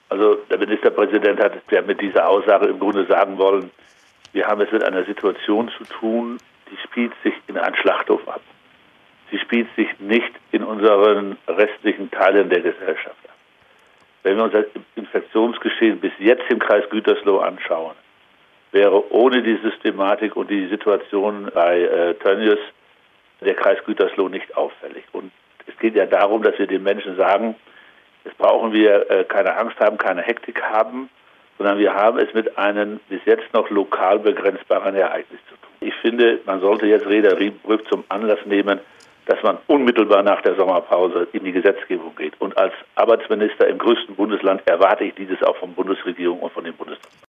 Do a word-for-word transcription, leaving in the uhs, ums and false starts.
Also der Ministerpräsident hat ja mit dieser Aussage im Grunde sagen wollen, wir haben es mit einer Situation zu tun, die spielt sich in einem Schlachthof ab. Sie spielt sich nicht in unseren restlichen Teilen der Gesellschaft ab. Wenn wir uns das Infektionsgeschehen bis jetzt im Kreis Gütersloh anschauen, wäre ohne die Systematik und die Situation bei äh, Tönnies der Kreis Gütersloh nicht auffällig. Und es geht ja darum, dass wir den Menschen sagen, jetzt brauchen wir äh, keine Angst haben, keine Hektik haben, sondern wir haben es mit einem bis jetzt noch lokal begrenzbaren Ereignis zu tun. Ich finde, man sollte jetzt Reda Riepenbrück zum Anlass nehmen, dass man unmittelbar nach der Sommerpause in die Gesetzgebung geht. Und als Arbeitsminister im größten Bundesland erwarte ich dieses auch von Bundesregierung und von den Bundesländern.